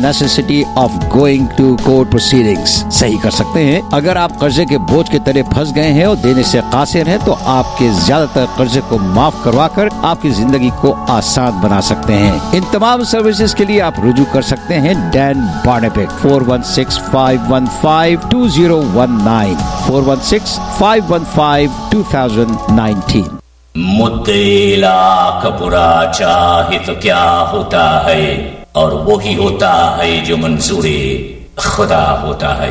necessity of going to court proceedings. सही कर सकते हैं। अगर आप कर्जे के बोझ के तले फंस गए हैं और देने से कासिर हैं तो आपके ज्यादातर कर्जे को माफ करवा कर आपकी जिंदगी को आसान बना सकते हैं। इन तमाम सर्विसेज के लिए आप रुजू कर सकते हैं डैन बार्नेबिक 416-515-2019 416-515-2019। मुद्दे लाख बुरा चाहे तो क्या होता है, और वो ही होता है जो मंजूरे खुदा होता है।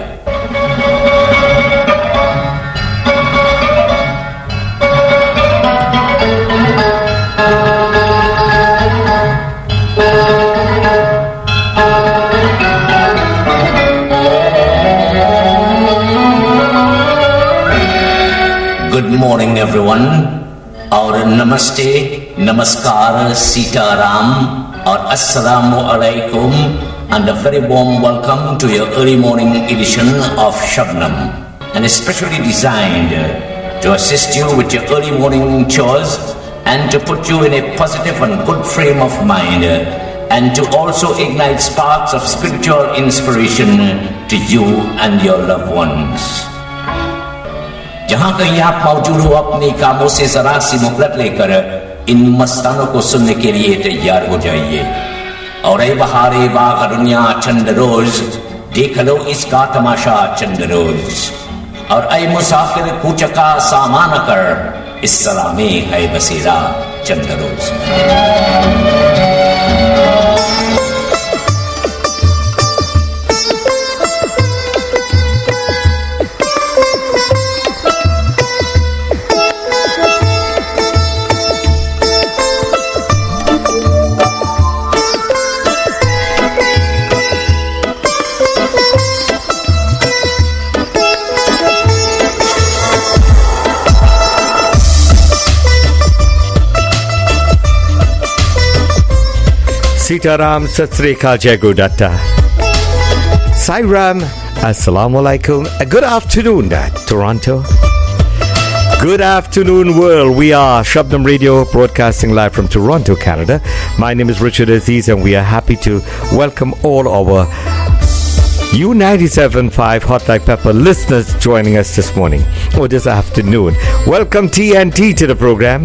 Good morning everyone, और नमस्ते, नमस्कार, सीताराम और अस्सलामु अलैकुम, and a very warm welcome to your early morning edition of Shabnam, and especially designed to assist you with your early morning chores and to put you in a positive and good frame of mind, and to also ignite sparks of spiritual inspiration to you and your loved ones. जहां कहीं आप मौजूद हो, अपने कामों से जरा सी मोहलत लेकर इन मस्तानों को सुनने के लिए तैयार हो जाइए। और ए बहारे बाग दुनिया चंद रोज, देख लो इसका तमाशा चंद रोज। और ए मुसाफिर कूचका सामान कर, इस सलामे है बसेरा चंद रोज। Sitaram, Sat Sri Akal, Jai Gurudata. Sai Ram, Assalamu Alaikum. Good afternoon, Toronto. Good afternoon, world. We are Shabnam Radio, broadcasting live from Toronto, Canada. My name is Richard Aziz, and we are happy to welcome all our U97.5 Hot Like Pepper listeners joining us this morning or this afternoon. Welcome TNT to the program.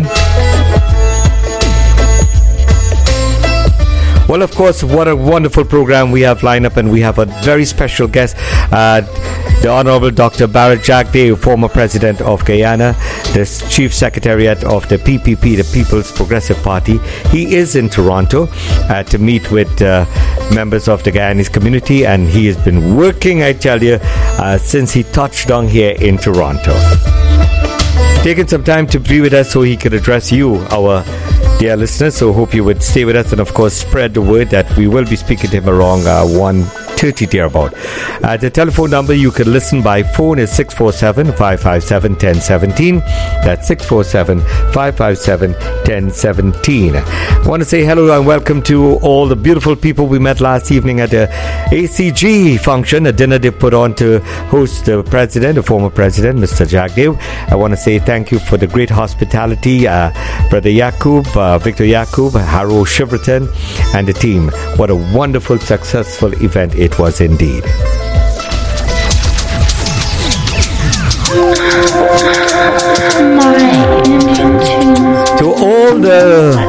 Well, of course, what a wonderful program we have lined up, and we have a very special guest, the Honorable Dr. Bharat Jagdev, former President of Guyana, the Chief Secretariat of the PPP, the People's Progressive Party. He is in Toronto to meet with members of the Guyanese community, and he has been working, I tell you, since he touched down here in Toronto. Taking some time to be with us so he could address you, our dear listeners, so hope you would stay with us and of course spread the word that we will be speaking to him around 1:30 thereabout. The telephone number you can listen by phone is 647-557-1017. That's 647-557-1017. I want to say hello and welcome to all the beautiful people we met last evening at the ACG function, a dinner they put on to host the president, the former president, Mr. Jagdev. I want to say thank you for the great hospitality, Brother Yaqub, Victor Yaqub, Haro Shiverton, and the team. What a wonderful, successful event it was indeed. To all the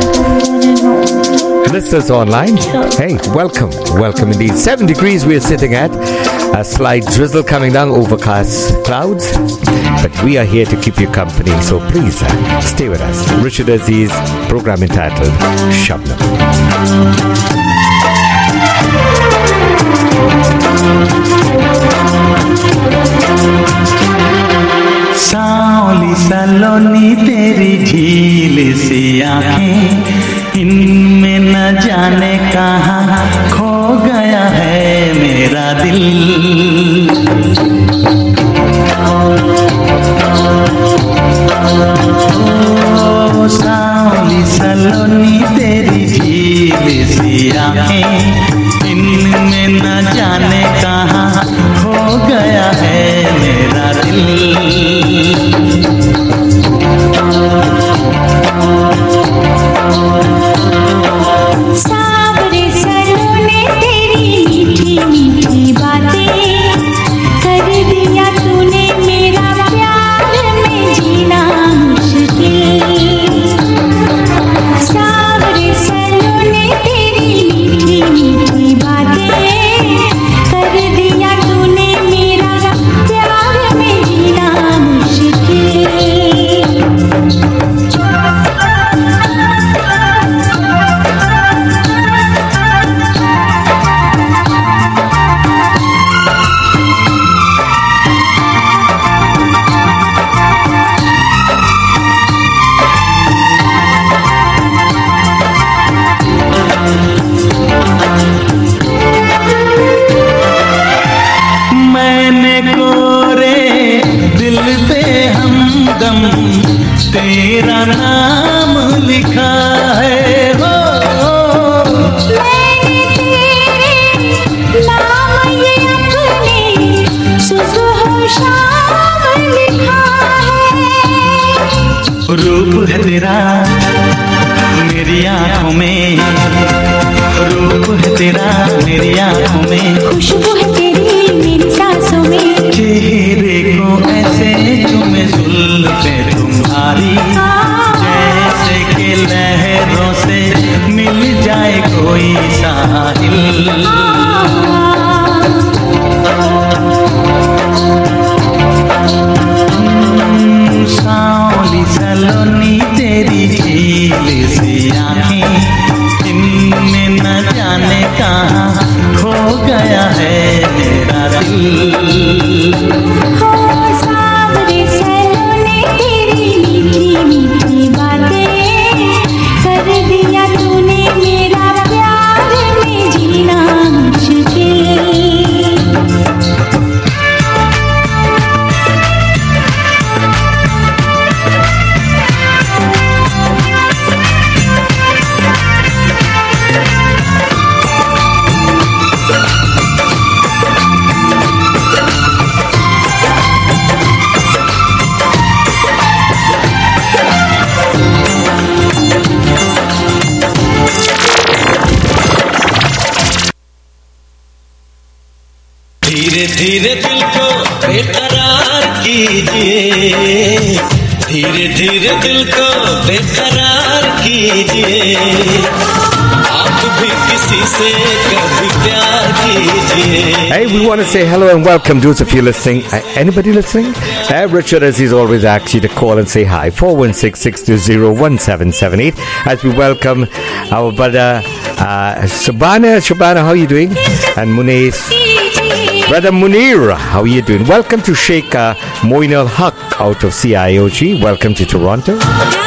listeners online, hey, welcome indeed. 7 degrees we are sitting at, a slight drizzle coming down, overcast clouds, but we are here to keep you company, so please stay with us. Richard Aziz, program entitled Shabnam. सांवली सलोनी तेरी झील सी आँखें, इनमें न जाने कहाँ खो गया है मेरा दिल। ओ सांवली सलोनी तेरी झील सी आँखें, इनमें न जाने कहाँ खो गया है मेरा दिल। सावरे सलोने तेरी तेरा नाम लिखा है हो। मैंने तेरे नाम ये अपने सुबह शाम लिखा है। रूप है तेरा मेरी आँखों में, रूप है तेरा मेरी आँखों में, खुशबू है तेरी मेरी सांसों में, चेहरे को ऐसे चूमे जुल्फे तुम्हारी, जैसे कि लहरों से मिल जाए कोई साहिल। सांवली सलोनी तेरी झील सी आँखें, इनमें न जाने कहाँ खो गया है मेरा दिल। हो सांवरे सलोने तेरी मीठी मीठी बातें, कर दिया तूने मेरा प्यार में जीना मुश्किल। धीरे धीरे दिल को बेकरार कीजिए, धीरे धीरे दिल को बेकरार कीजिए, आप भी किसी से कभी प्यार कीजिए। Hey, we want to say hello and welcome those of you listening. Anybody listening? Richard, as he's always asked you to call and say hi. 416-620-1778 as we welcome our brother Shabana. Shabana, how are you doing? And Munees. Brother Munir, how are you doing? Welcome to Sheikh Moin al-Haq out of CIOG. Welcome to Toronto.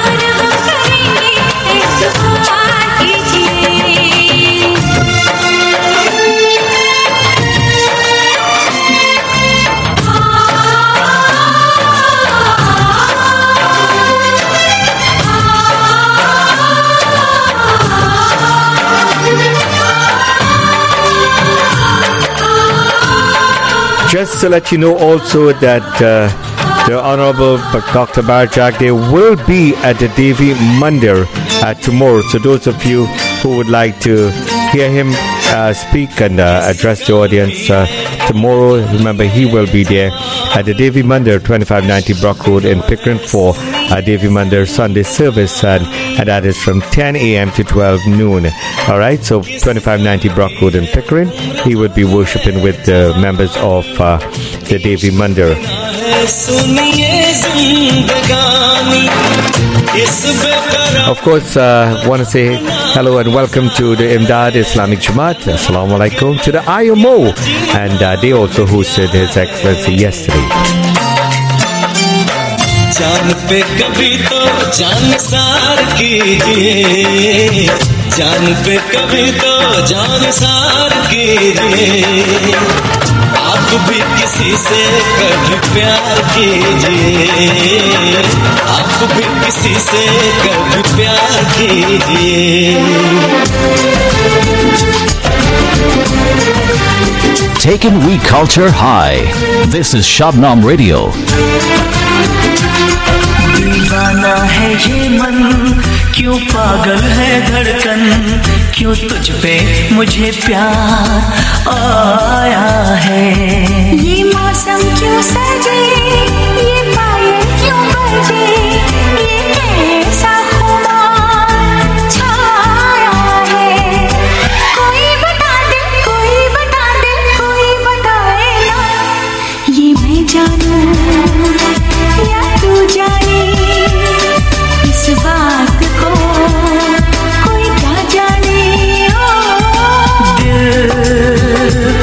Just to let you know also that the Honorable Dr. Bharat Jagdev will be at the Devi Mandir tomorrow. So those of you who would like to hear him speak and address the audience tomorrow, remember he will be there at the Devi Mandir, 2590 Brock Road in Pickering for Devi Mandir Sunday service, and that is from 10 a.m. to 12 noon. Alright, so 2590 Brock Road in Pickering. He would be worshipping with the members of the Devi Mandir. Of course, want to say hello and welcome to the Imdad Islamic Jamaat. Assalamu alaikum to the IMO, and they also hosted His Excellency yesterday. जान पे कभी तो जान सार कीजिए, जान पे कभी तो जान सार कीजिए, आप भी किसी से कभी प्यार कीजिए, आप भी किसी से कभी प्यार कीजिए। Taking we culture high. This is Shabnam Radio. दीवाना है ये मन, क्यों पागल है धड़कन, क्यों तुझ पे मुझे प्यार आया है। ये मौसम क्यों सजे, ये पायल क्यों बजे, ये कैसा खुमार छाया है। कोई बता दे, कोई बता दे, कोई बताए ना, ये मैं जानूं या तू जाने, इस बात को कोई क्या जाने। दिल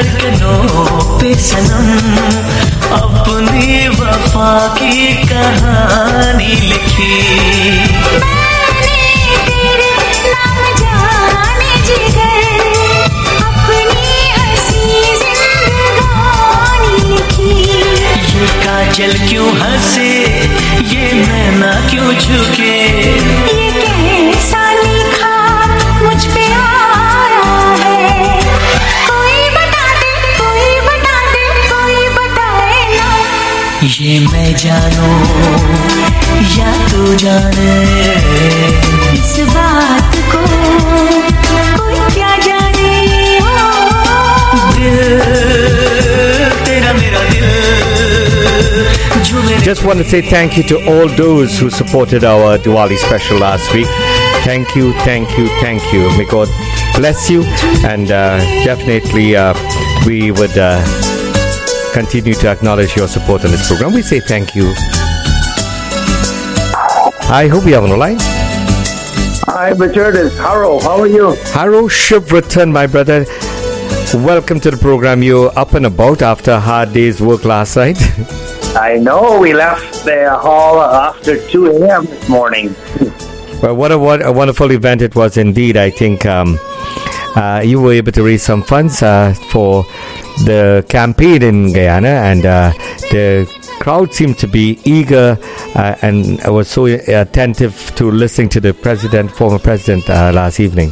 धड़कनों पे सनम अपनी वफा की कहानी लिखी। मैंने तेरे नाम जाने जिगर अपनी हंसी जिंदगानी लिखी। ये काजल क्यों हंसे, ये नैना क्यों झुके, ये कैसा लिखा मुझ पे आया है। कोई बता दे, कोई बता दे, कोई बताए ना। ये मैं जानूं या तू जाने, इस बात को कोई क्या जाने। ओ दिल तेरा मेरा दिल जो मेरे। Just want to say thank you to all those who supported our Diwali special last week. Thank you, thank you, thank you. May God bless you, and definitely we would continue to acknowledge your support on this program. We say thank you. I hope you have on the line. Hi, Richard. It's Haro. How are you? Haro Shivrathan, my brother. Welcome to the program. You're up and about after a hard day's work last night. I know we left the hall after 2 a.m. this morning. Well, what a wonderful event it was indeed. I think you were able to raise some funds for the campaign in Guyana, and the crowd seemed to be eager and was so attentive to listening to the president, former president, last evening.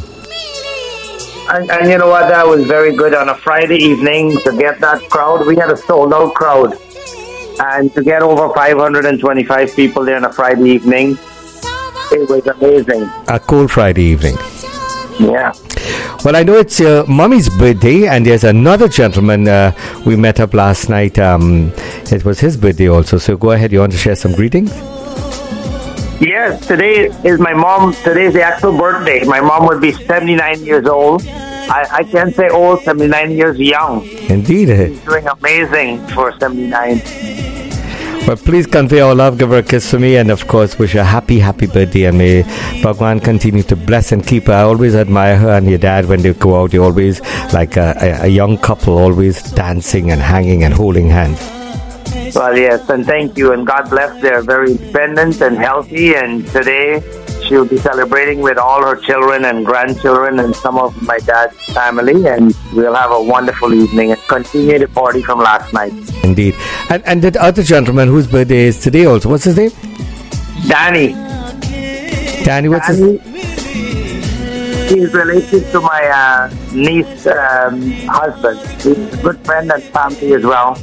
And you know what? That was very good on a Friday evening to get that crowd. We had a sold-out crowd. And to get over 525 people there on a Friday evening, it was amazing. A cold Friday evening. Yeah. Well, I know it's your mummy's birthday, and there's another gentleman we met up last night. It was his birthday also. So go ahead. You want to share some greetings? Yes, today is my mom. Today is the actual birthday. My mom would be 79 years old. I can't say old, 79 years young. Indeed. She's doing amazing for 79. Well, please convey our love, give her a kiss for me, and of course wish her a happy, happy birthday, and may Bhagwan continue to bless and keep her. I always admire her and your dad when they go out. They're always like a young couple, always dancing and hanging and holding hands. Well, yes, and thank you, and God bless. They're very independent and healthy, and today she'll be celebrating with all her children and grandchildren and some of my dad's family, and we'll have a wonderful evening and continue the party from last night. Indeed. And that other gentleman whose birthday is today also, what's his name? Danny. Danny, what's his Danny, he's related to my niece's husband. He's a good friend and family as well.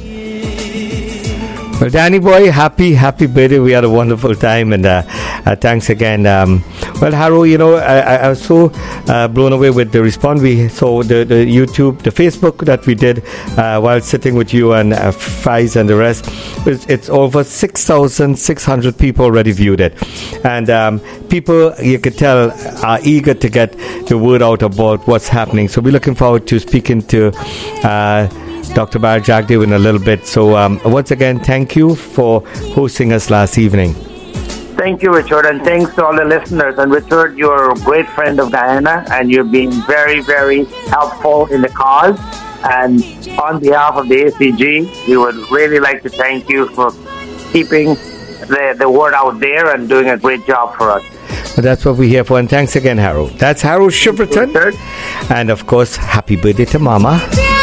Well, Danny boy, happy birthday. We had a wonderful time, and thanks again. Well, Haro, you know, I was so blown away with the response. We saw the YouTube, the Facebook that we did while sitting with you and Faiz and the rest. It's over 6,600 people already viewed it. And people, you could tell, are eager to get the word out about what's happening. So we're looking forward to speaking to Dr. Bharat Jagdev in a little bit. So once again, thank you for hosting us last evening. Thank you, Richard, and thanks to all the listeners. And Richard, you're a great friend of Guyana, and you've been very, very helpful in the cause. And on behalf of the ACG, we would really like to thank you for keeping the word out there and doing a great job for us. Well, that's what we're here for, and thanks again, Haro. That's Haro Shivrathan. And of course, happy birthday to Mama.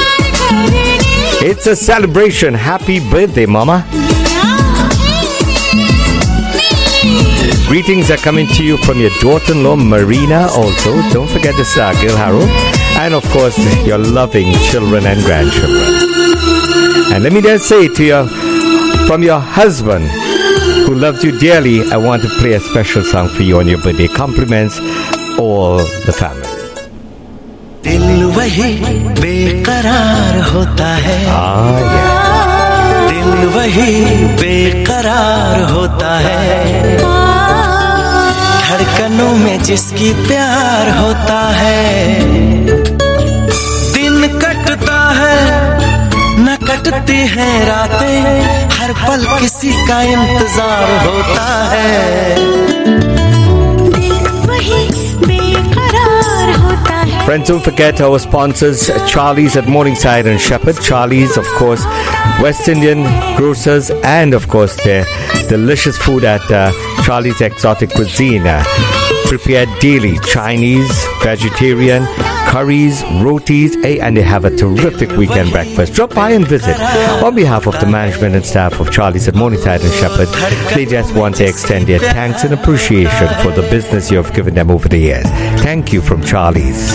It's a celebration. Happy birthday, Mama. Greetings are coming to you from your daughter-in-law, Marina, also. Don't forget the Gil Haro. And of course, your loving children and grandchildren. And let me just say to you, from your husband, who loves you dearly, I want to play a special song for you on your birthday. Compliments all the family. दिल वही बेकरार होता है, दिल वही बेकरार होता है, धड़कनों में जिसकी प्यार होता है, दिन कटता है न कटती हैं रातें, हर पल किसी का इंतजार होता है, दिल वही बेकरार होता है, Friends, don't forget our sponsors, Charlie's at Morningside and Shepherd. Charlie's, of course, West Indian grocers, and of course their delicious food at Charlie's Exotic Cuisine. Prepared daily, Chinese, vegetarian, curries, rotis, and they have a terrific weekend breakfast. Drop by and visit. On behalf of the management and staff of Charlie's at Morningside and Shepherd, they just want to extend their thanks and appreciation for the business you have given them over the years. Thank you from Charlie's.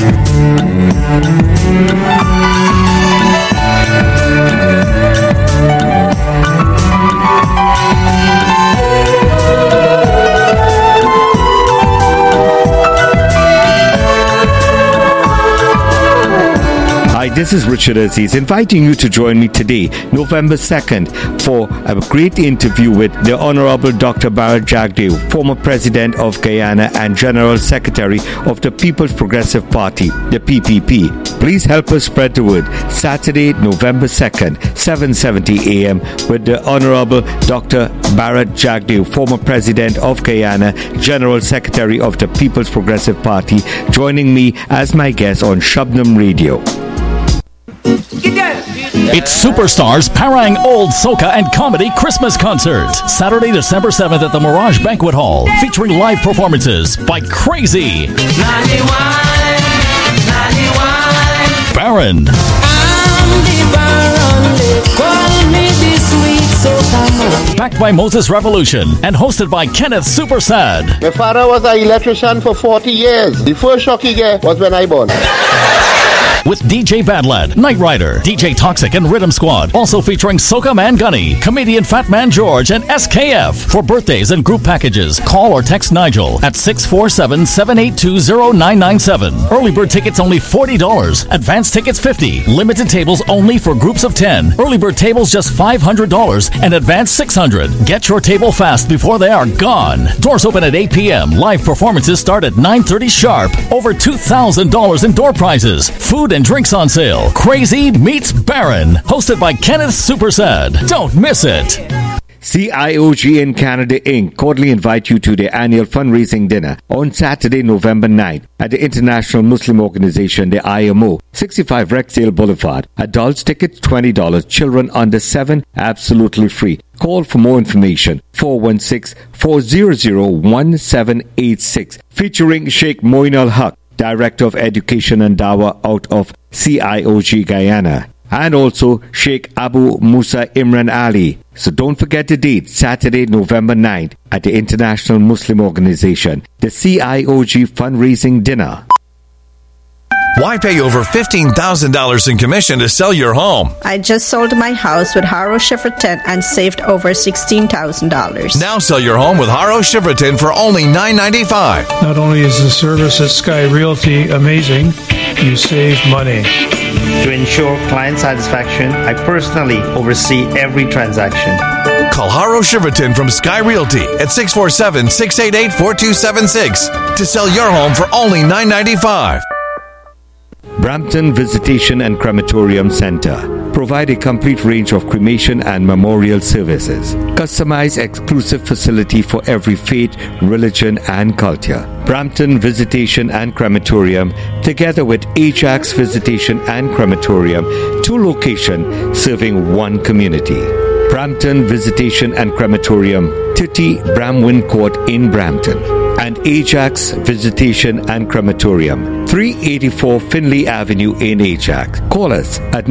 Hi, this is Richard Aziz inviting you to join me today, November 2nd, for a great interview with the Honorable Dr. Bharat Jagdeo, former President of Guyana and General Secretary of the People's Progressive Party, the PPP. Please help us spread the word. Saturday, November 2nd, 7:70 a.m. with the Honorable Dr. Bharat Jagdeo, former President of Guyana, General Secretary of the People's Progressive Party, joining me as my guest on Shabnam Radio. It's Superstars Parang Old Soca and Comedy Christmas Concert. Saturday, December 7th at the Mirage Banquet Hall. Featuring live performances by Crazy, Baron, backed by Moses Revolution and hosted by Kenneth Super Sad. My father was an electrician for 40 years. The first shock he get was when I born. With DJ Badlad, Knight Rider, DJ Toxic, and Rhythm Squad. Also featuring Soca Man Gunny, comedian Fat Man George, and SKF. For birthdays and group packages, call or text Nigel at 647-782-0997. Early bird tickets only $40. Advanced tickets $50. Limited tables only for groups of 10. Early bird tables just $500 and advanced $600. Get your table fast before they are gone. Doors open at 8 p.m. Live performances start at 9:30 sharp. Over $2,000 in door prizes. Food and drinks on sale. Crazy meets Baron. Hosted by Kenneth Super Sad. Don't miss it. CIOG in Canada Inc. cordially invite you to their annual fundraising dinner on Saturday, November 9th at the International Muslim Organization, the IMO, 65 Rexdale Boulevard. Adults tickets $20. Children under 7 absolutely free. Call for more information 416-400-1786. Featuring Sheikh Moin Al-Haq, Director of Education and Dawah out of CIOG Guyana, and also Sheikh Abu Musa Imran Ali. So don't forget the date, Saturday, November 9th at the International Muslim Organization, the CIOG fundraising dinner. Why pay over $15,000 in commission to sell your home? I just sold my house with Haro Shifferton and saved over $16,000. Now sell your home with Haro Shifferton for only $995. Not only is the service at Sky Realty amazing, you save money. To ensure client satisfaction, I personally oversee every transaction. Call Haro Shifferton from Sky Realty at 647-688-4276 to sell your home for only $995. Brampton Visitation and Crematorium Center provide a complete range of cremation and memorial services. Customized exclusive facility for every faith, religion and culture. Brampton Visitation and Crematorium, together with Ajax Visitation and Crematorium, 2 locations serving one community. Brampton Visitation and Crematorium, 30 Bramwin Court in Brampton, and Ajax Visitation and Crematorium, 384 Finley Avenue in Ajax. Call us at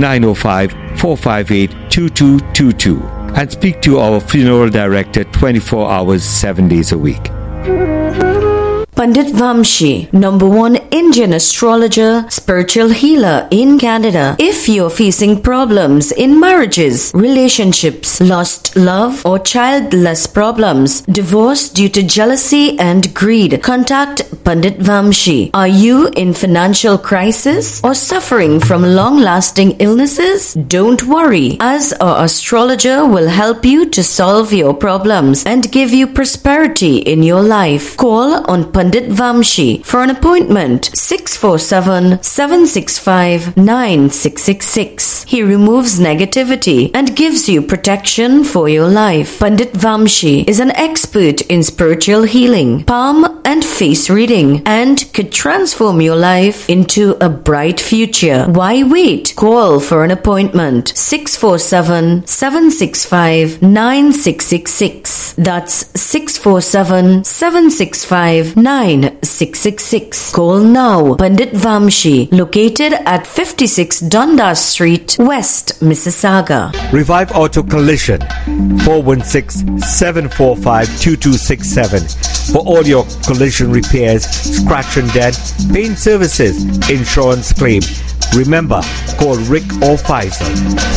905-458-2222 and speak to our funeral director 24 hours, 7 days a week. Pandit Vamshi, #1 Indian astrologer, spiritual healer in Canada. If you're facing problems in marriages, relationships, lost love or childless problems, divorce due to jealousy and greed, contact Pandit Vamshi. Are you in financial crisis or suffering from long-lasting illnesses? Don't worry, as our astrologer will help you to solve your problems and give you prosperity in your life. Call on Pandit Pandit Vamshi. For an appointment, 647-765-9666. He removes negativity and gives you protection for your life. Pandit Vamshi is an expert in spiritual healing, palm and face reading, and could transform your life into a bright future. Why wait? Call for an appointment. 647-765-9666. That's 647-765-9666. Call now. Pandit Vamshi, located at 56 Dundas Street, West Mississauga. Revive Auto Collision, 416-745-2267. For all your collision repairs, scratch and dent, paint services, insurance claim. Remember, call Rick or Faisal,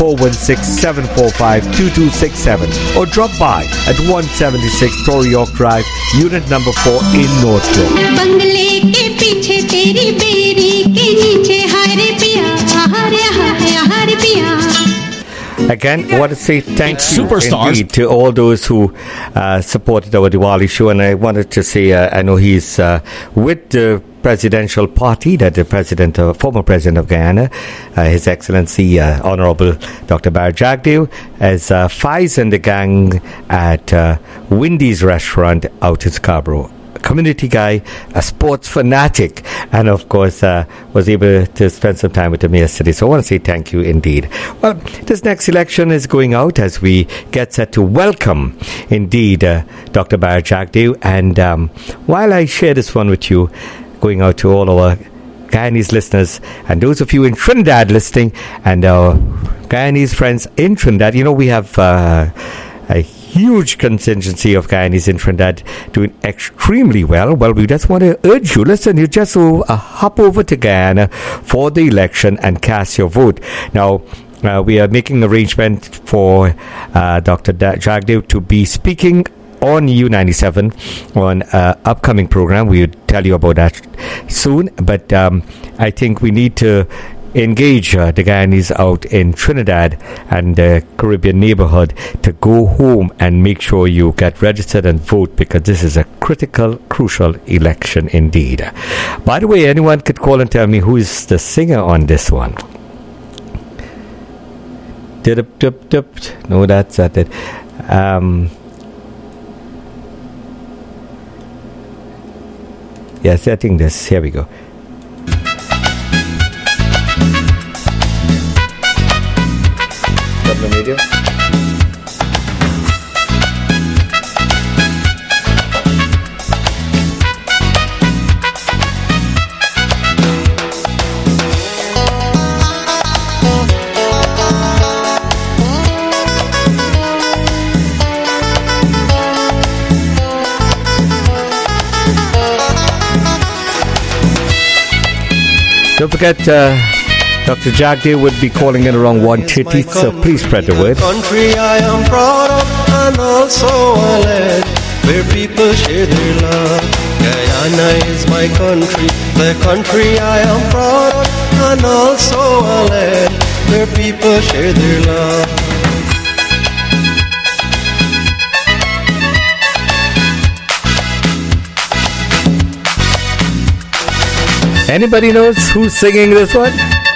416-745-2267, or drop by at 176 Torrey York Drive, Unit number 4 in North York. बंगले के पीछे तेरी berry के नीचे हारे पिया हारे पिया. Again, I want to say thank you indeed to all those who supported our Diwali show, and I wanted to say I know he's with the presidential party that the former president of Guyana, His Excellency Honorable Dr. Bharat Jagdeo, as Faiz and the gang at Wendy's restaurant out in Scarborough. A community guy, a sports fanatic, and of course was able to spend some time with him yesterday. So I want to say thank you indeed. Well, this next election is going out as we get set to welcome indeed Dr. Bharat Jagdeo. And while I share this one with you, going out to all our Guyanese listeners and those of you in Trinidad listening, and our Guyanese friends in Trinidad, you know, we have a huge contingency of Guyanese in Trinidad doing extremely well. Well, we just want to urge you, listen, you just hop over to Guyana for the election and cast your vote. Now, we are making arrangement for Dr. Jagdeo to be speaking on U97 on upcoming program. We'll tell you about that soon, but I think we need to engage the Guyanese out in Trinidad and the Caribbean neighborhood to go home and make sure you get registered and vote, because this is a critical, crucial election indeed. By the way, anyone could call and tell me who is the singer on this one. No, that's not it. Yes, I think this. Here we go. The video. Don't forget, Dr. Jagdeo would be calling in around 1:30, so please spread the word. Country I am proud of, and also a land where people share their love. Guyana is my country, the country I am proud of, and also a land where people share their love. Anybody knows who's singing this one?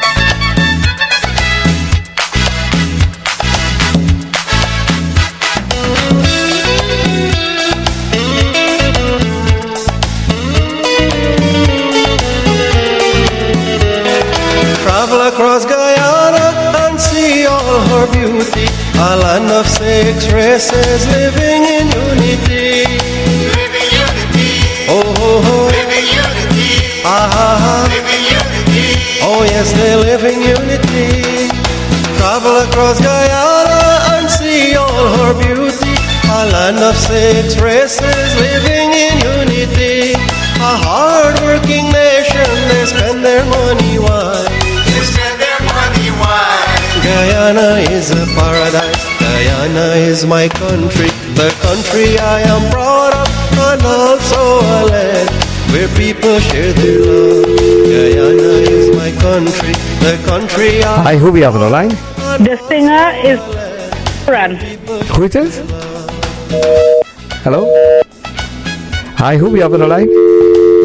Travel across Guyana and see all her beauty, a land of 6 races living in unity. Living unity. Oh, oh, oh. Living unity. Ah, Living unity. oh yes, they live in unity. Travel across Guyana and see all her beauty, a land of 6 races living in unity. A hard-working nation, they spend their money wise. They spend their money wise. Guyana is a paradise, Guyana is my country, the country I am proud of, and also a land where people share their love. Guyana is my country, the country Hi, who we have on the line? The singer is Run. Who it is? Hello? Hi, who we have on the line?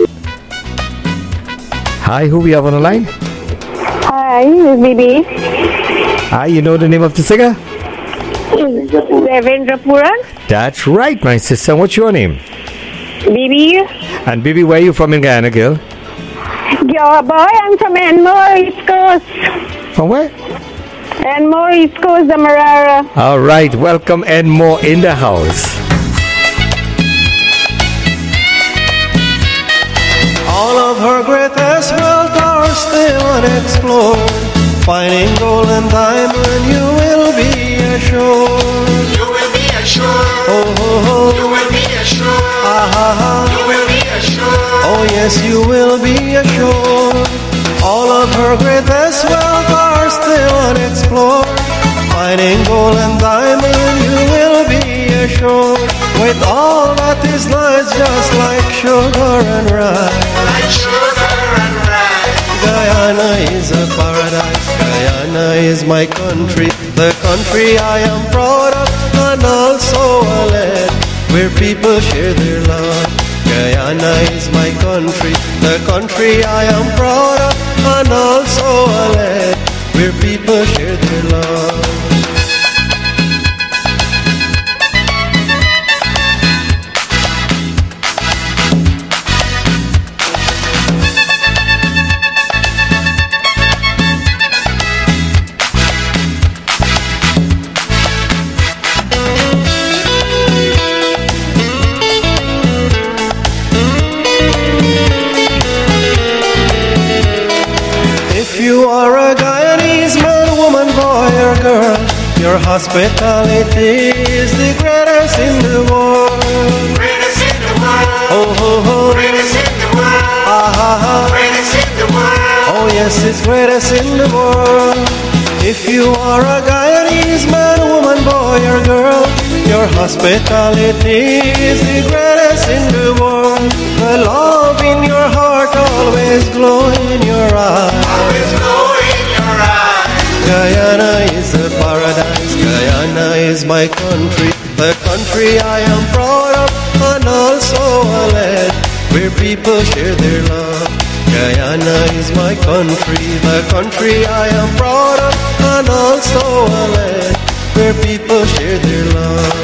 Hi, who we have on the line? Hi, it's Bibi. Hi, you know the name of the singer? Devendra Puran. That's right, my sister. What's your name? Bibi. And Bibi, where are you from in Guyana, girl? Yeah, boy, I'm from Enmore, East Coast. From where? Enmore, East Coast, Demerara. All right, welcome and more in the house. All of her greatest wealth are still unexplored. Finding gold and diamond, you will be assured. You will be assured. Oh, oh, oh. You will be assured. Ah, ah, ah. You will be assured. Oh, yes, you will be assured. All of her greatest wealth are still unexplored. Finding gold and diamond, you will be assured. With all that is nice, just like sugar and rice. Like sugar and rice. Guyana is a paradise. Guyana is my country, the country I am proud of, and also a land where people share their love. Guyana is my country, the country I am proud of, and also a land where people share their love. You are a Guyanese man, woman, boy or girl. Your hospitality is the greatest in the world. Greatest in the world. Oh, oh, oh. Greatest in the world. Ah, ah, ah. Greatest in the world. Oh, yes, it's greatest in the world. If you are a Guyanese man, woman, boy or girl, your hospitality is the greatest in the world. The love in your heart always glow in your eyes. Always glow in your eyes. Guyana is a paradise. Guyana is my country, the country I am proud of, and also a land where people share their love. Guyana is my country, the country I am proud of, and also a land where people share their love.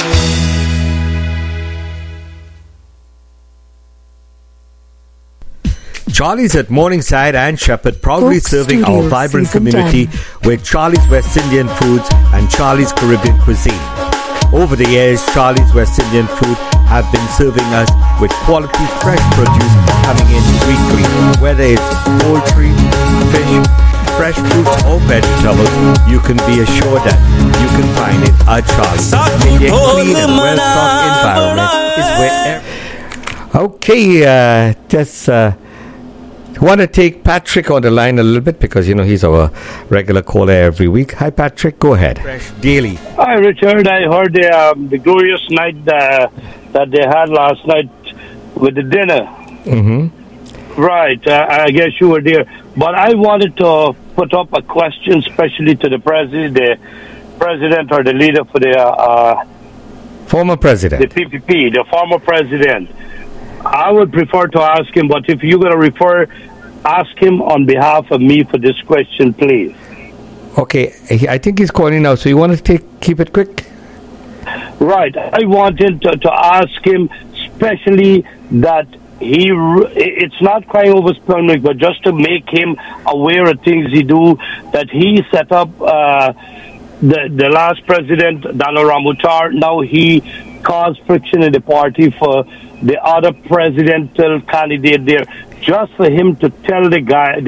Charlie's at Morningside and Shepherd, proudly Coke serving our Studios, vibrant Season community with Charlie's West Indian foods and Charlie's Caribbean cuisine. Over the years, Charlie's West Indian food have been serving us with quality fresh produce coming in weekly. Whether it's poultry, fish, fresh fruits or vegetables, you can be assured that you can find it at Charlie's. A clean and well-stocked environment is where Okay, just want to take Patrick on the line a little bit because, you know, he's our regular caller every week. Hi, Patrick. Go ahead. Fresh Daily. Hi, Richard. I heard the glorious night that they had last night with the dinner. Mm-hmm. Right. I guess you were there. But I wanted to put up a question, especially to the president or the leader for the... former president. The PPP, the former president. I would prefer to ask him, but if you're going to ask him on behalf of me for this question, please. Okay, I think he's calling now, so you want to keep it quick? Right. I wanted to ask him, especially that it's not crying over spilled milk, but just to make him aware of things he do, that he set up the last president, Donald Ramutar. Now he caused friction in the party for the other presidential candidate there, just for him to tell the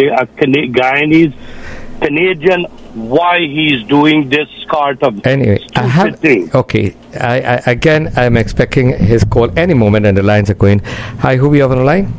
Canadian why he's doing this sort of stupid thing. Okay, I'm expecting his call any moment, and the lines are going. Hi, who we have on the line?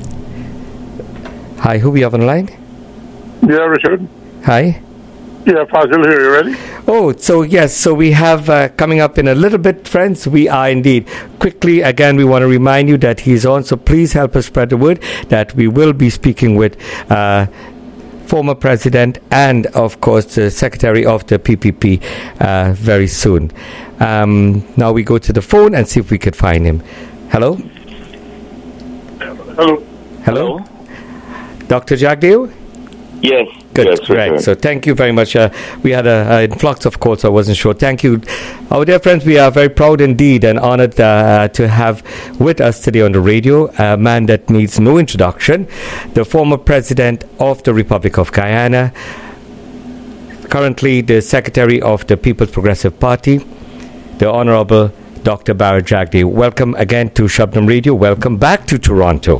Hi, who we have on the line? Yeah, Richard. Hi. Yeah, Fazil here. You ready? Oh, so yes. So we have coming up in a little bit, friends. We are indeed. Quickly, again, we want to remind you that he's on. So please help us spread the word that we will be speaking with former president and, of course, the secretary of the PPP very soon. Now we go to the phone and see if we could find him. Hello? Hello? Hello? Dr. Jagdev? Yes. Good, yes, right. Richard. So thank you very much. We had an influx of calls, so I wasn't sure. Thank you. Our dear friends, we are very proud indeed and honored to have with us today on the radio a man that needs no introduction, the former president of the Republic of Guyana, currently the secretary of the People's Progressive Party, the Honorable Dr. Bharat Jagdev. Welcome again to Shabnam Radio. Welcome back to Toronto.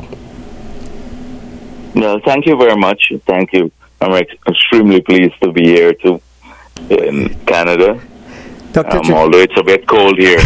No, thank you very much. Thank you. I'm extremely pleased to be here too in Canada. Although it's a bit cold here.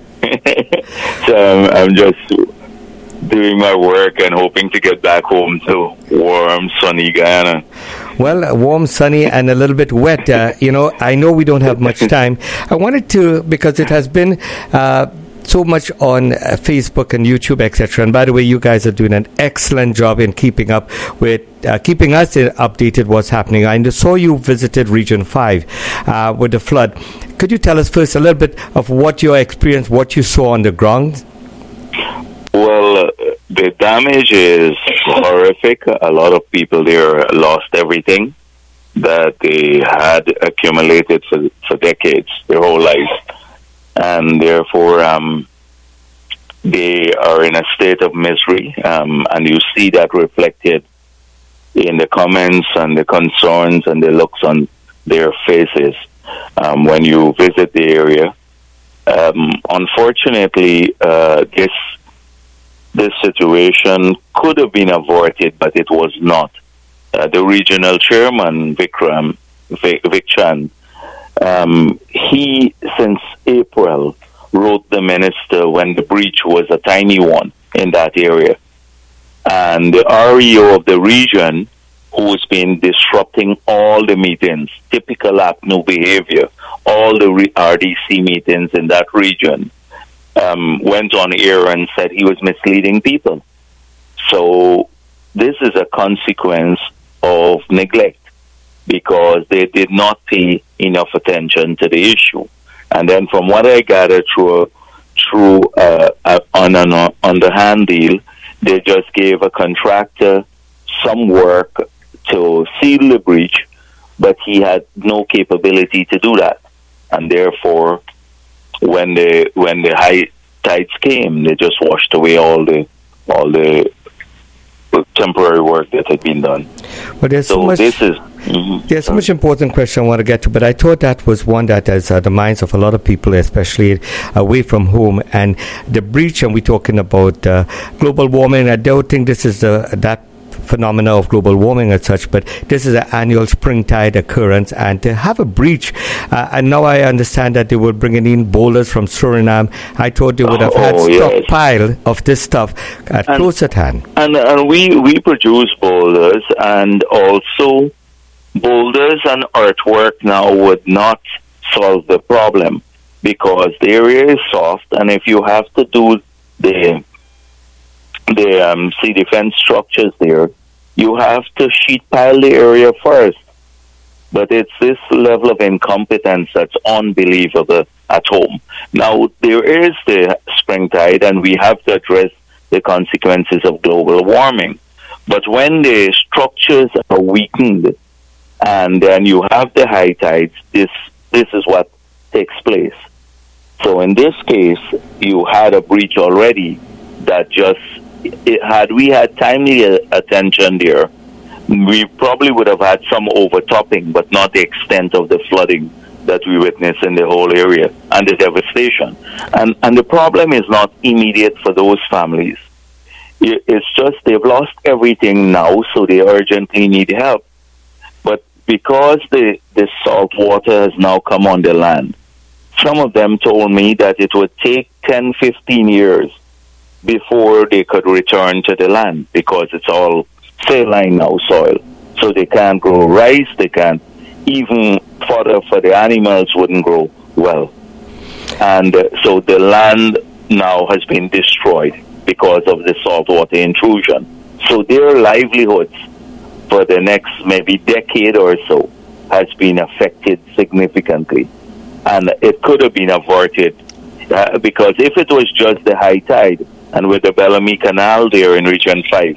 So I'm just doing my work and hoping to get back home to warm, sunny Guyana. Well, warm, sunny, and a little bit wet. I know we don't have much time. I wanted to, because it has been so much on Facebook and YouTube, etc. And by the way, you guys are doing an excellent job in keeping up with keeping us updated what's happening. I saw you visited Region 5 with the flood. Could you tell us first a little bit of what your experience, what you saw on the ground? Well, the damage is horrific. A lot of people there lost everything that they had accumulated for decades, their whole life. And therefore, they are in a state of misery. And you see that reflected in the comments and the concerns and the looks on their faces when you visit the area. Unfortunately, this situation could have been averted, but it was not. The regional chairman, Vic Chand, he, since April, wrote the minister when the breach was a tiny one in that area. And the REO of the region, who's been disrupting all the meetings, typical APNU behavior, all the RDC meetings in that region, went on air and said he was misleading people. So this is a consequence of neglect, because they did not pay enough attention to the issue. And then from what I gathered through on an underhand deal, they just gave a contractor some work to seal the breach, but he had no capability to do that. And therefore, when the high tides came, they just washed away all the temporary work that had been done. But there's so much. There's so much important question I want to get to, but I thought that was one that is the minds of a lot of people, especially away from home, and the breach. And we're talking about global warming. I don't think this is that phenomena of global warming as such, but this is an annual springtide occurrence, and to have a breach, and now I understand that they were bringing in boulders from Suriname. I thought they would have had stockpile of this stuff close at hand. And we produce boulders, and also boulders and earthwork now would not solve the problem, because the area is soft, and if you have to do the sea defense structures there, you have to sheet pile the area first. But it's this level of incompetence that's unbelievable at home. Now, there is the springtide, and we have to address the consequences of global warming. But when the structures are weakened, and then you have the high tides, this is what takes place. So in this case, you had a breach already that just... Had we had timely attention there, we probably would have had some overtopping, but not the extent of the flooding that we witnessed in the whole area and the devastation. And the problem is not immediate for those families. It's just they've lost everything now, so they urgently need help. But because the salt water has now come on the land, some of them told me that it would take 10, 15 years before they could return to the land, because it's all saline now soil. So they can't grow rice, they can't even fodder for the animals wouldn't grow well. And so the land now has been destroyed because of the saltwater intrusion. So their livelihoods for the next maybe decade or so has been affected significantly. And it could have been averted because if it was just the high tide, and with the Bellamy Canal there in Region 5,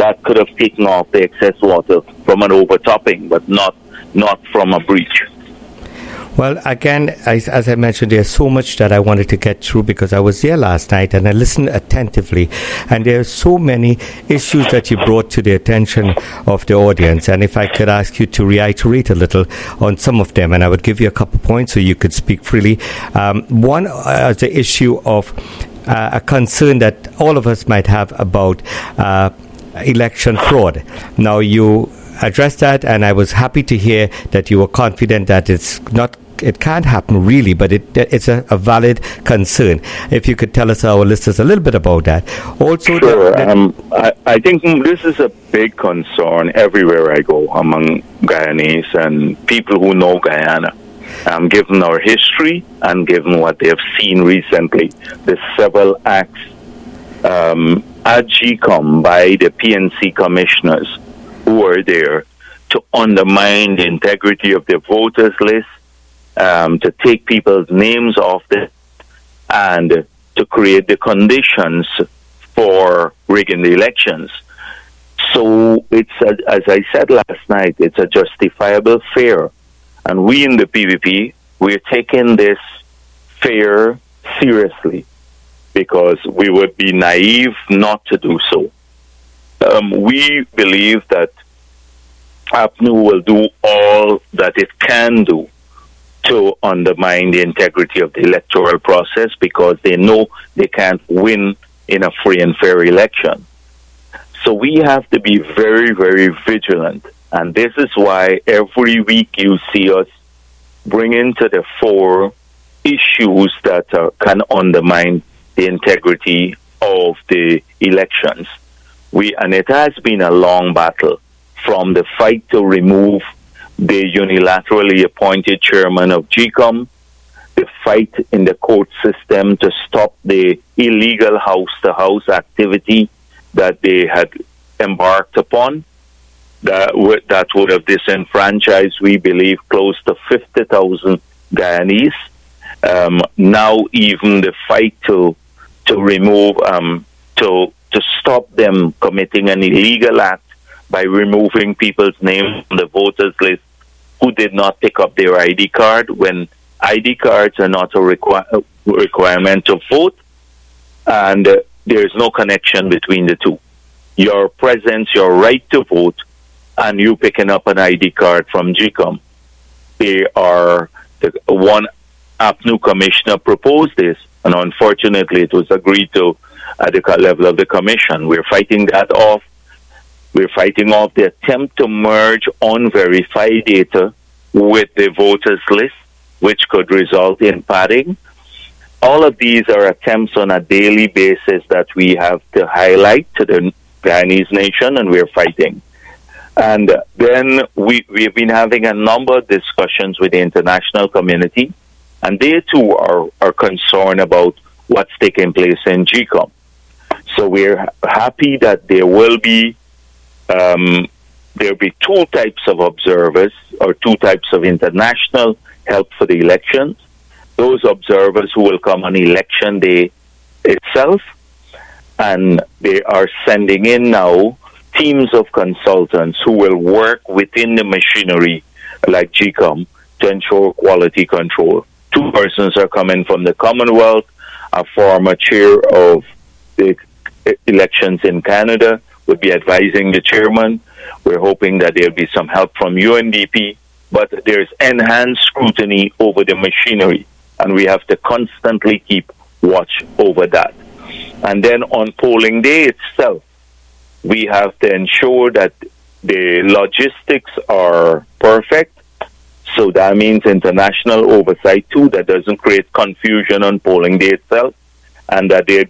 that could have taken off the excess water from an overtopping, but not from a breach. Well, again, as I mentioned, there's so much that I wanted to get through because I was there last night and I listened attentively. And there are so many issues that you brought to the attention of the audience. And if I could ask you to reiterate a little on some of them, and I would give you a couple points so you could speak freely. One is the issue of a concern that all of us might have about election fraud. Now, you addressed that, and I was happy to hear that you were confident that it can't happen really, but it's a valid concern. If you could tell us, our listeners, a little bit about that. Also, sure. I think this is a big concern everywhere I go among Guyanese and people who know Guyana. Given our history and given what they have seen recently, the several acts at GCOM by the PNC commissioners who were there to undermine the integrity of the voters list, to take people's names off it, and to create the conditions for rigging the elections. So it's, as I said last night, it's a justifiable fear. And we in the PVP, we're taking this fear seriously because we would be naive not to do so. We believe that APNU will do all that it can do to undermine the integrity of the electoral process because they know they can't win in a free and fair election. So we have to be very, very vigilant. And this is why every week you see us bring into the fore issues that can undermine the integrity of the elections. And it has been a long battle, from the fight to remove the unilaterally appointed chairman of GCOM, the fight in the court system to stop the illegal house-to-house activity that they had embarked upon. That would have disenfranchised, we believe, close to 50,000 Guyanese. Now even the fight to remove, to stop them committing an illegal act by removing people's names from the voters list who did not pick up their ID card, when ID cards are not a requirement to vote, and there's no connection between the two. Your presence, your right to vote, and you picking up an ID card from GCOM. One APNU commissioner proposed this, and unfortunately it was agreed to at the level of the commission. We're fighting that off. We're fighting off the attempt to merge unverified data with the voters list, which could result in padding. All of these are attempts on a daily basis that we have to highlight to the Guyanese nation, and we're fighting. And then we've been having a number of discussions with the international community, and they too are concerned about what's taking place in GCOM. So we're happy that there will be two types of observers, or two types of international help for the elections. Those observers who will come on election day itself, and they are sending in now teams of consultants who will work within the machinery like GCOM to ensure quality control. Two persons are coming from the Commonwealth, a former chair of the elections in Canada would be advising the chairman. We're hoping that there'll be some help from UNDP, but there's enhanced scrutiny over the machinery, and we have to constantly keep watch over that. And then on polling day itself, we have to ensure that the logistics are perfect. So that means international oversight too, that doesn't create confusion on polling day itself, and that there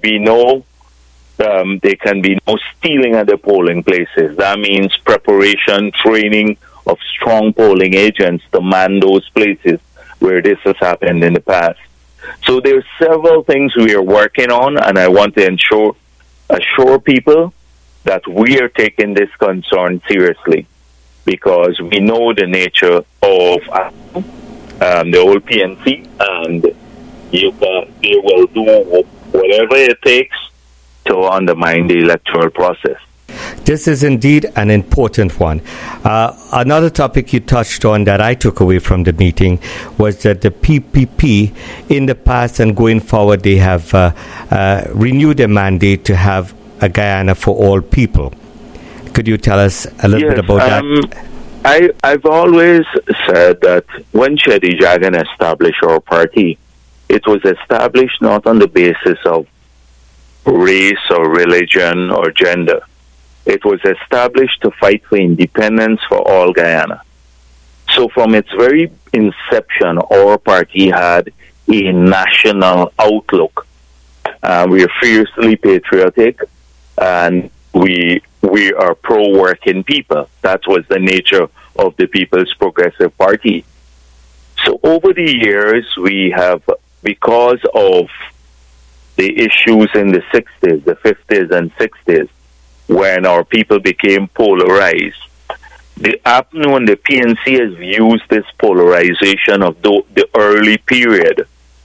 can be no stealing at the polling places. That means preparation, training of strong polling agents to man those places where this has happened in the past. So there's several things we are working on, and I want to assure people that we are taking this concern seriously, because we know the nature of the old PNC, and they will do whatever it takes to undermine the electoral process. This is indeed an important one. Another topic you touched on that I took away from the meeting was that the PPP in the past and going forward, they have renewed their mandate to have a Guyana for all people. Could you tell us a little bit about that? I've always said that when Cheddi Jagan established our party, it was established not on the basis of race or religion or gender. It was established to fight for independence for all Guyana. So from its very inception, our party had a national outlook. We are fiercely patriotic, and we are pro-working people. That was the nature of the People's Progressive Party. So over the years, we have, because of the issues in the 60s, the 50s and 60s, when our people became polarized, the APNU and the PNC has used this polarization of the early period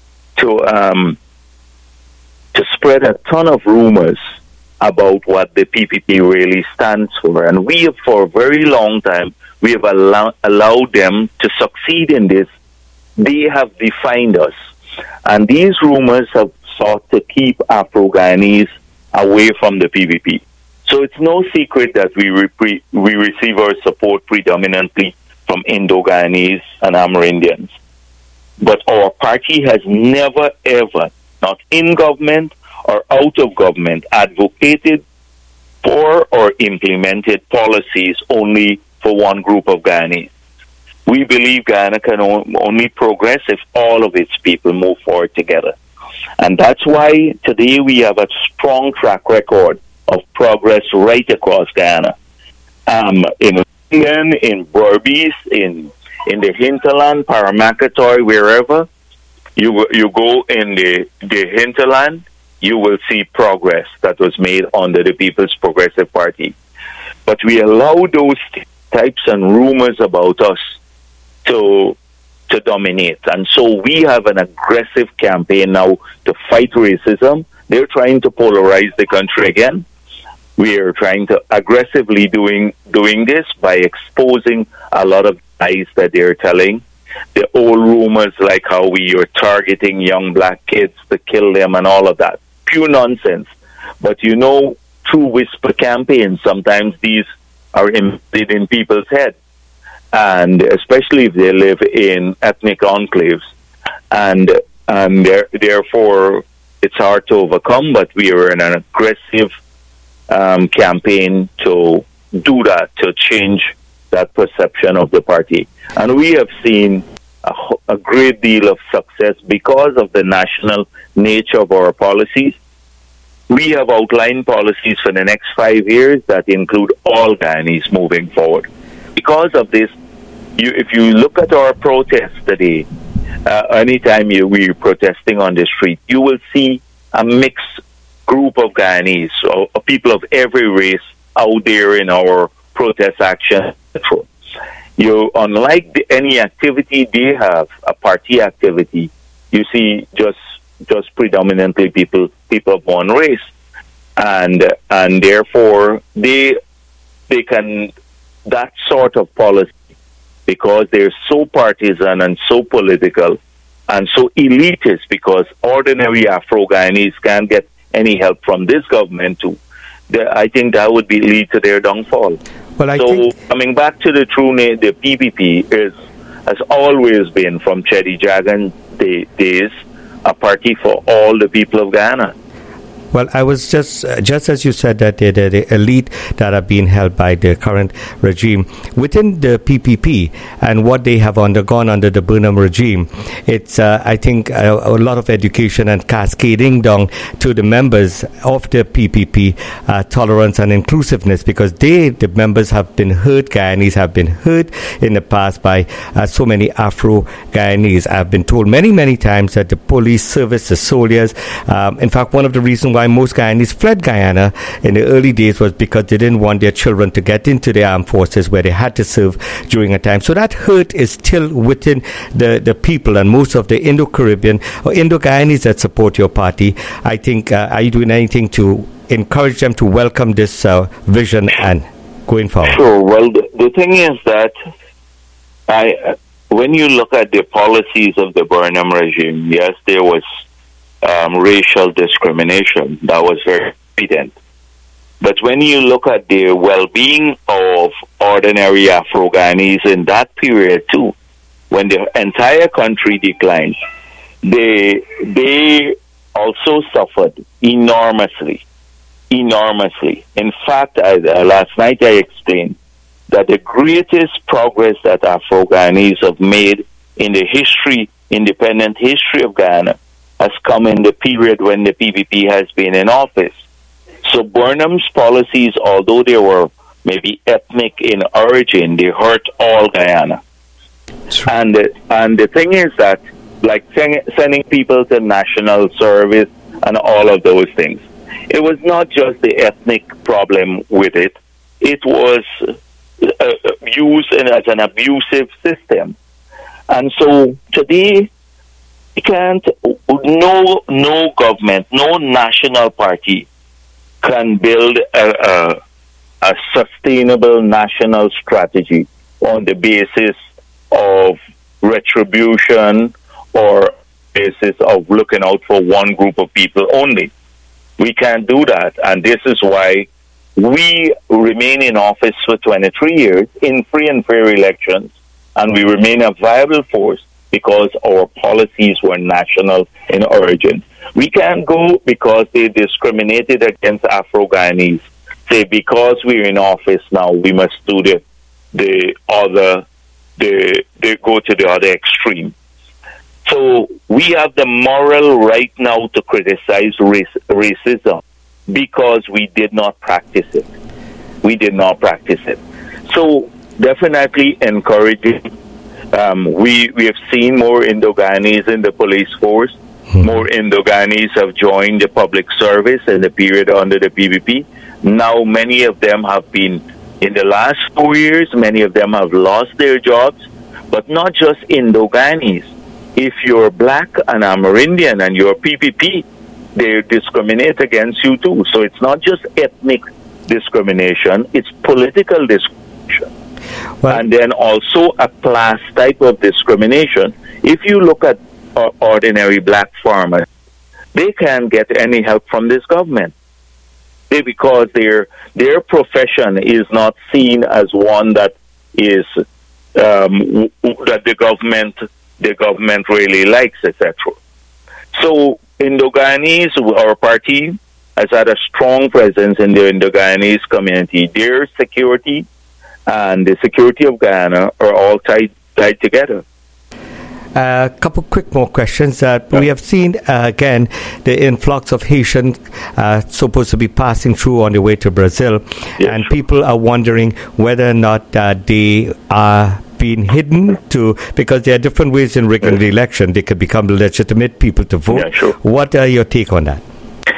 to spread a ton of rumors about what the PPP really stands for. And we have, for a very long time, we have allowed them to succeed in this. They have defined us. And these rumors have sought to keep Afro-Guyanese away from the PPP. So it's no secret that we receive our support predominantly from Indo-Guyanese and Amerindians. But our party has never, ever, not in government or out of government, advocated for or implemented policies only for one group of Guyanese. We believe Guyana can only progress if all of its people move forward together. And that's why today we have a strong track record of progress right across Guyana. In Lingen, in Berbice, in the hinterland, Paramakatoy, wherever you go in the hinterland, you will see progress that was made under the People's Progressive Party. But we allow those types and rumors about us to dominate. And so we have an aggressive campaign now to fight racism. They're trying to polarize the country again. We are trying to aggressively doing this by exposing a lot of lies that they're telling. The old rumors like how we are targeting young black kids to kill them and all of that. Pure nonsense. But through whisper campaigns, sometimes these are embedded in people's heads. And especially if they live in ethnic enclaves. And therefore, it's hard to overcome, but we are in an aggressive campaign to do that, to change that perception of the party. And we have seen a great deal of success because of the national nature of our policies. We have outlined policies for the next 5 years that include all Guyanese moving forward. Because of this, if you look at our protests today, anytime we're protesting on the street, you will see a mixed group of Guyanese, or people of every race out there in our protest action. Unlike any activity they have, a party activity, you see just predominantly people of one race, and therefore they can, that sort of policy, because they're so partisan and so political and so elitist, because ordinary Afro-Guyanese can't get any help from this government too. I think that would lead to their downfall. Well, coming back to the PPP has always been, from Cheddi Jagan days, a party for all the people of Guyana. Well, I was just as you said that the elite that are being held by the current regime within the PPP and what they have undergone under the Burnham regime, it's I think a lot of education and cascading down to the members of the PPP, tolerance and inclusiveness, because the members have been hurt. Guyanese have been hurt in the past by so many Afro-Guyanese. I've been told many times that the police service, the soldiers, in fact, one of the reasons why most Guyanese fled Guyana in the early days was because they didn't want their children to get into the armed forces where they had to serve during a time. So that hurt is still within the people, and most of the Indo-Caribbean or Indo-Guyanese that support your party. I think, are you doing anything to encourage them to welcome this vision and going forward? Sure. Well, the thing is that when you look at the policies of the Burnham regime, yes, there was racial discrimination. That was very evident. But when you look at the well-being of ordinary Afro-Guyanese in that period too, when the entire country declined, they also suffered enormously. In fact, last night I explained that the greatest progress that Afro-Guyanese have made in the independent history of Guyana has come in the period when the PPP has been in office. So Burnham's policies, although they were maybe ethnic in origin, they hurt all Guyana. And the thing is that, like sending people to national service and all of those things, it was not just the ethnic problem with it. It was used as an abusive system. And so today, no government, no national party can build a sustainable national strategy on the basis of retribution or basis of looking out for one group of people only. We can't do that, and this is why we remain in office for 23 years in free and fair elections, and we remain a viable force because our policies were national in origin. We can't go because they discriminated against Afro-Guyanese. Say, because we're in office now, we must do they go to the other extreme. So we have the moral right now to criticize racism because we did not practice it. So definitely encouraging. We have seen more Indo-Guyanese in the police force. More Indo-Guyanese have joined the public service in the period under the PPP. Now many of them have been, in the last 4 years, many of them have lost their jobs. But not just Indo-Guyanese. If you're black and Amerindian and you're PPP, they discriminate against you too. So it's not just ethnic discrimination, it's political discrimination. Well, and then also a class type of discrimination. If you look at ordinary black farmers, they can't get any help from this government. Because their profession is not seen as one that is that the government really likes, etc. So Indo-Guyanese, our party, has had a strong presence in the Indo-Guyanese community. Their security and the security of Guyana are all tied together. A couple quick more questions. We have seen, again, the influx of Haitians supposed to be passing through on their way to Brazil. Yes. And people are wondering whether or not they are being hidden because there are different ways in rigging the election. They could become legitimate people to vote. Yeah, sure. What are your take on that?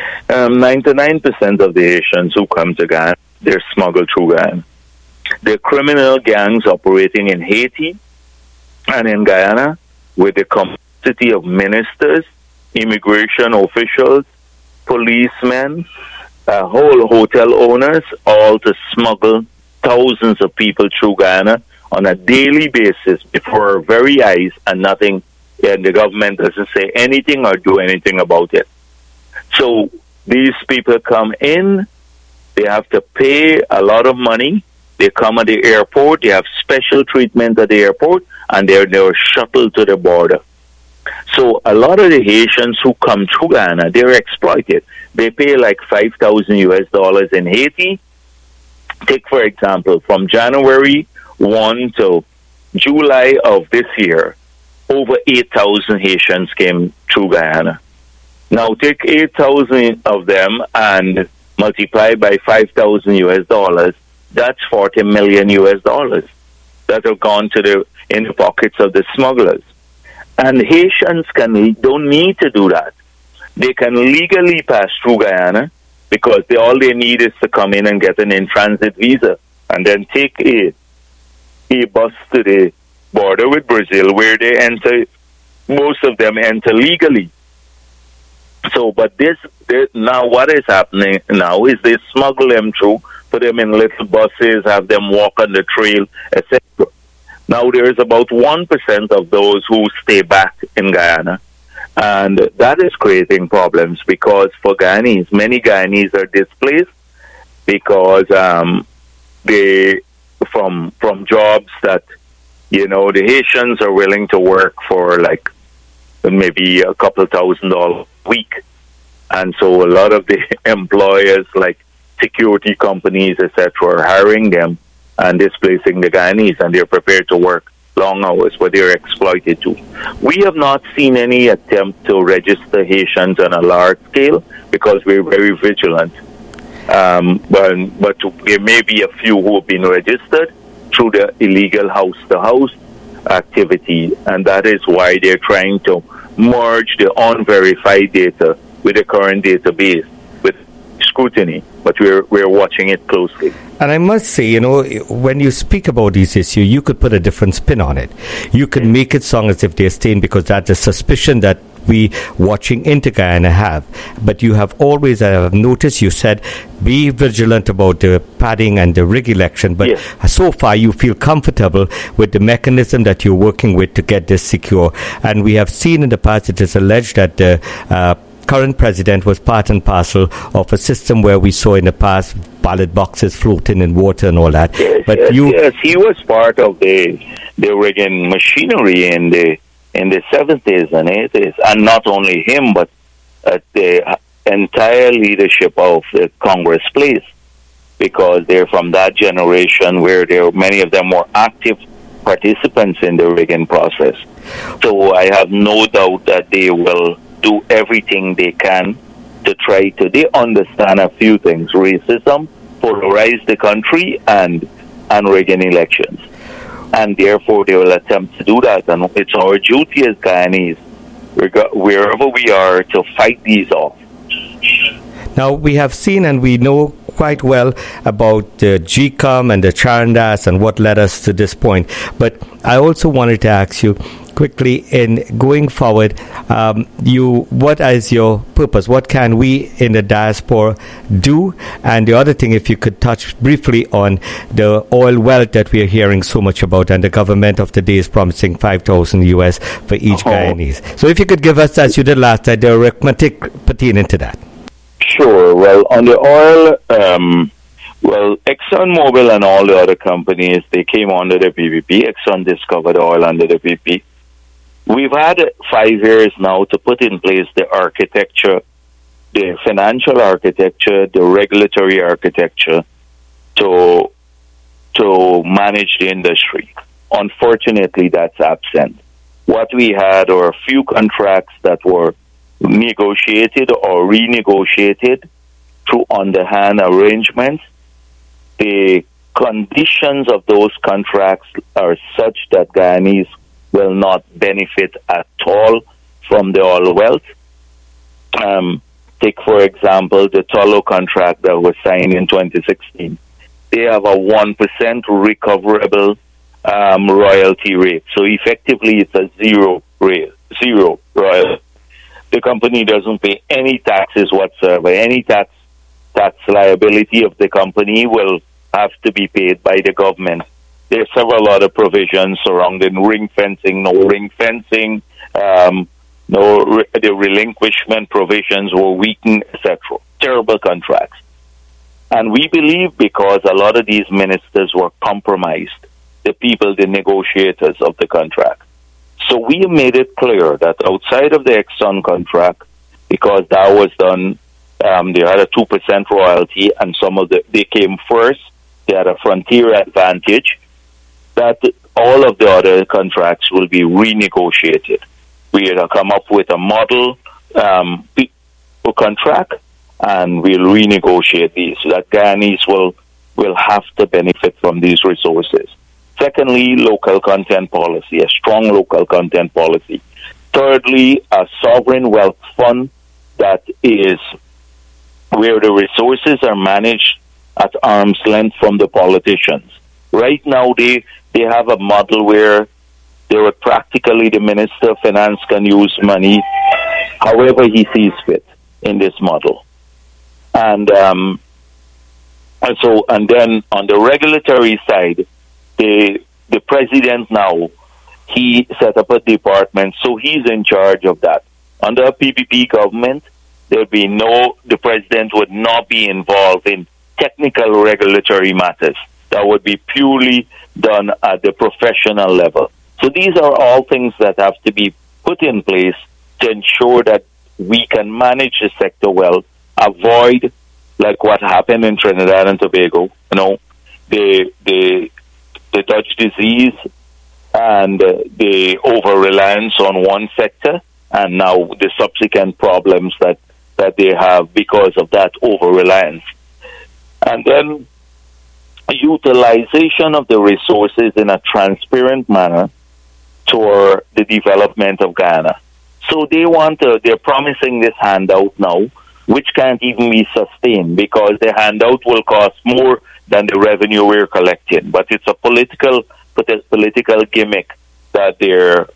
99% of the Haitians who come to Guyana, they're smuggled through Guyana. They're criminal gangs operating in Haiti and in Guyana, with the complicity of ministers, immigration officials, policemen, whole hotel owners, all to smuggle thousands of people through Guyana on a daily basis before our very eyes, and nothing, and the government doesn't say anything or do anything about it. So these people come in, they have to pay a lot of money. They come at the airport, they have special treatment at the airport, and they're shuttled to the border. So a lot of the Haitians who come through Guyana, they're exploited. They pay like $5,000 in Haiti. Take, for example, from January 1 to July of this year, over 8,000 Haitians came through Guyana. Now take 8,000 of them and multiply by $5,000, that's $40 million that have gone in the pockets of the smugglers. And Haitians don't need to do that. They can legally pass through Guyana because all they need is to come in and get an in-transit visa and then take a bus to the border with Brazil where they enter, most of them enter legally. So, but now what is happening now is they smuggle them through, put them in little buses, have them walk on the trail, etc. Now there is about 1% of those who stay back in Guyana, and that is creating problems because for Guyanese, many Guyanese are displaced because they from jobs that the Haitians are willing to work for like maybe a couple $1,000 a week, and so a lot of the employers like security companies, etc., are hiring them and displacing the Guyanese, and they're prepared to work long hours, but they're exploited too. We have not seen any attempt to register Haitians on a large scale because we're very vigilant. But there may be a few who have been registered through the illegal house-to-house activity, and that is why they're trying to merge the unverified data with the current database with scrutiny. But we're watching it closely. And I must say, when you speak about these issues, you could put a different spin on it. You could make it sound as if they're staying because that's a suspicion that we watching into Guyana have. But you have always, I have noticed, you said, be vigilant about the padding and the rig election. But so far, you feel comfortable with the mechanism that you're working with to get this secure. And we have seen in the past, it is alleged that the current president was part and parcel of a system where we saw in the past ballot boxes floating in water and all that. Yes, he was part of the rigging machinery in the 70s and 80s, and not only him, but the entire leadership of the Congress place, because they're from that generation where many of them were active participants in the rigging process. So I have no doubt that they will do everything they can to try to. They understand a few things: racism, polarize the country, and rigging elections. And therefore, they will attempt to do that. And it's our duty as Guyanese, wherever we are, to fight these off. Now, we have seen and we know quite well about the GCOM and the Charandas and what led us to this point. But I also wanted to ask you quickly, in going forward, what is your purpose? What can we in the diaspora do? And the other thing, if you could touch briefly on the oil wealth that we are hearing so much about, and the government of the day is promising $5,000 US for each Guyanese. So if you could give us, as you did last time, the arithmetic pertaining to that. Sure. Well, on the oil, ExxonMobil and all the other companies, they came under the PPP. Exxon discovered oil under the PPP. We've had 5 years now to put in place the architecture, the financial architecture, the regulatory architecture to manage the industry. Unfortunately, that's absent. What we had are a few contracts that were negotiated or renegotiated through underhand arrangements. The conditions of those contracts are such that Guyanese will not benefit at all from the oil wealth. Take, for example, the Tullow contract that was signed in 2016. They have a 1% recoverable royalty rate. So effectively, it's a zero royalty. The company doesn't pay any taxes whatsoever. Any tax liability of the company will have to be paid by the government. There are several other provisions surrounding ring fencing, the relinquishment provisions were weakened, etc. Terrible contracts. And we believe because a lot of these ministers were compromised, the negotiators of the contract. So we made it clear that outside of the Exxon contract, because that was done, they had a 2% royalty, and they came first. They had a frontier advantage. That all of the other contracts will be renegotiated. We will come up with a model contract, and we'll renegotiate these so that Guyanese will have to benefit from these resources. Secondly, local content policy, a strong local content policy. Thirdly, a sovereign wealth fund that is where the resources are managed at arm's length from the politicians. Right now, they have a model where practically the Minister of Finance can use money however he sees fit in this model. And then on the regulatory side, the president now, he set up a department, so he's in charge of that. Under a PPP government, the president would not be involved in technical regulatory matters. That would be purely done at the professional level. So these are all things that have to be put in place to ensure that we can manage the sector well, avoid like what happened in Trinidad and Tobago, the Dutch disease and the over-reliance on one sector, and now the subsequent problems that they have because of that over-reliance. And then utilization of the resources in a transparent manner toward the development of Guyana. So they're promising this handout now, which can't even be sustained because the handout will cost more than the revenue we're collecting. But it's a political gimmick that they're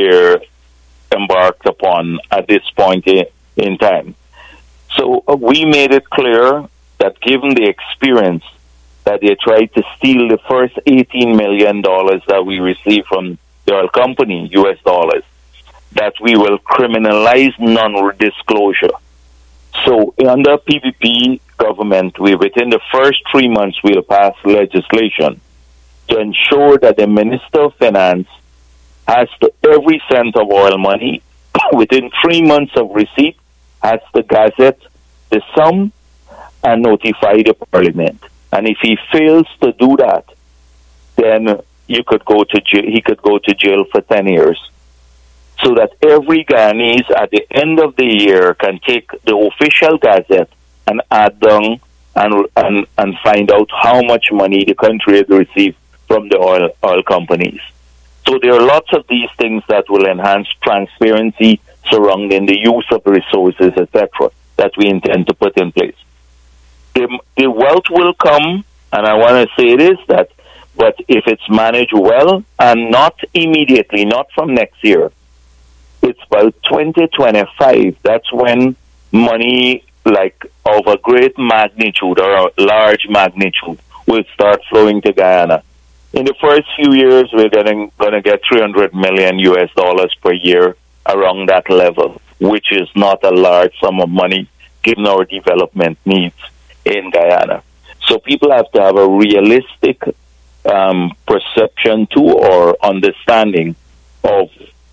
embarked upon at this point in time. So we made it clear that given the experience that they tried to steal the first $18 million that we received from the oil company, US dollars, that we will criminalize non-disclosure. So under PPP government, within the first 3 months, we'll pass legislation to ensure that the Minister of Finance has to, every cent of oil money, within 3 months of receipt, has to gazette the sum and notify the Parliament. And if he fails to do that, then he could go to jail for 10 years. So that every Guyanese at the end of the year can take the official gazette and add down and find out how much money the country has received from the oil companies. So there are lots of these things that will enhance transparency surrounding the use of resources, etc., that we intend to put in place. The wealth will come, and I want to say this, but if it's managed well and not immediately, not from next year, it's about 2025. That's when money like of a great magnitude or a large magnitude will start flowing to Guyana. In the first few years, we're going to get $300 million US per year around that level, which is not a large sum of money given our development needs in Guyana. So people have to have a realistic perception too, or understanding of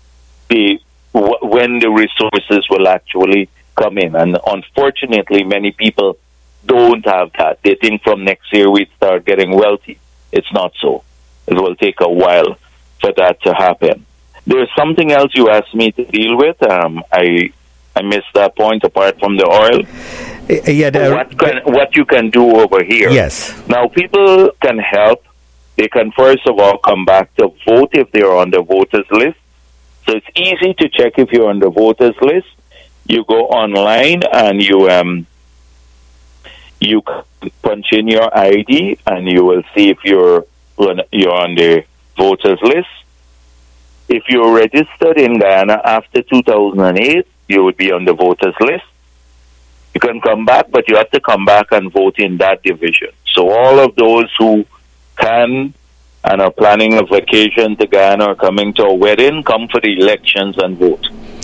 when the resources will actually come in. And unfortunately, many people don't have that. They think from next year we'd start getting wealthy. It's not so. It will take a while for that to happen. There's something else you asked me to deal with. I missed that point apart from the oil. What you can do over here. Yes. Now, people can help. They can, first of all, come back to vote if they're on the voters list. So it's easy to check if you're on the voters list. You go online and you punch in your ID and you will see if you're on the voters list. If you're registered in Guyana after 2008, you would be on the voters list. You can come back, but you have to come back and vote in that division. So all of those who can and are planning a vacation to Guyana or coming to a wedding, come for the elections and vote.